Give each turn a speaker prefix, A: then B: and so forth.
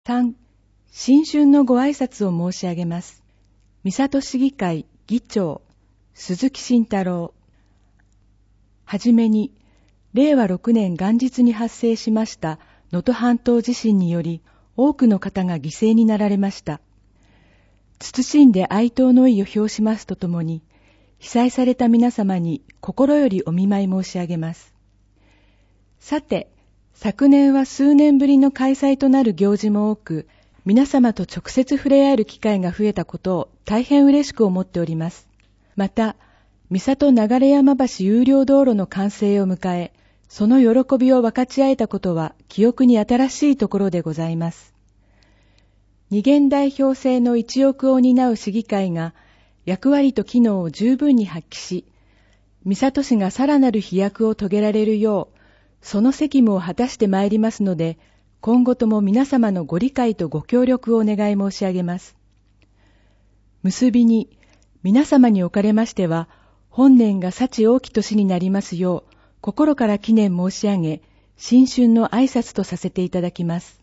A: 3、新春のご挨拶を申し上げます。三郷市議会議長、鈴木慎太郎。はじめに、令和6年元日に発生しました能登半島地震により、多くの方が犠牲になられました。謹んで哀悼の意を表しますとともに、被災された皆様に心よりお見舞い申し上げます。さて、昨年は数年ぶりの開催となる行事も多く、皆様と直接触れ合える機会が増えたことを大変嬉しく思っております。また、三郷流山橋有料道路の完成を迎え、その喜びを分かち合えたことは記憶に新しいところでございます。二元代表制の一翼を担う市議会が役割と機能を十分に発揮し、三郷市がさらなる飛躍を遂げられるよう、その責務を果たしてまいりますので、今後とも皆様のご理解とご協力をお願い申し上げます。結びに、皆様におかれましては、本年が幸多き年になりますよう、心から祈念申し上げ、新春の挨拶とさせていただきます。